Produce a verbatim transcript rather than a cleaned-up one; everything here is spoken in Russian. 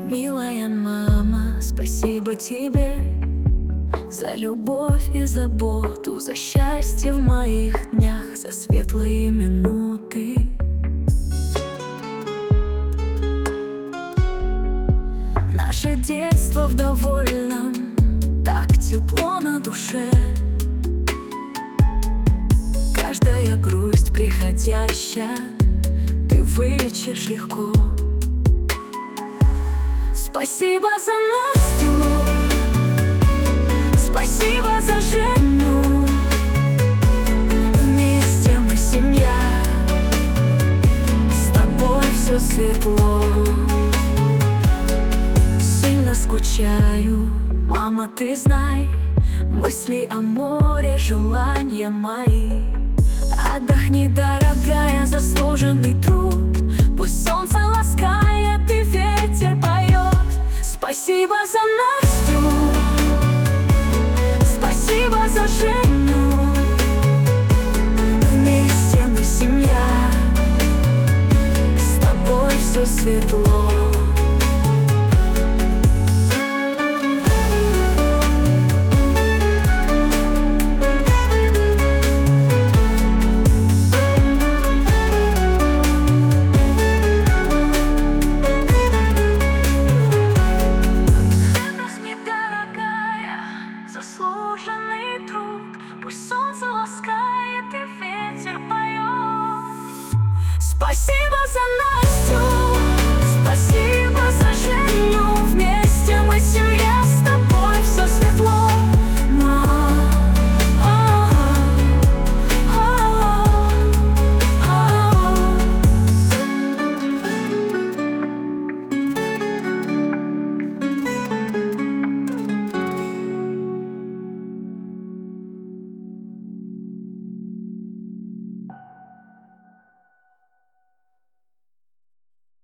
Милая мама, спасибо тебе за любовь и заботу, за счастье в моих днях, за светлые минуты. Наше детство в довольном, так тепло на душе. Каждая грусть приходящая ты вылечишь легко. Спасибо за Настю, спасибо за Женю. Вместе мы семья, с тобой все светло. Сильно скучаю, мама, ты знай, мысли о море, желания мои. Отдохни, дорогая, заслуженный труд. Пусть солнце ласкает и ветер поет. Спасибо за Настю, спасибо за Женю. Вместе мы семья, с тобой все светло.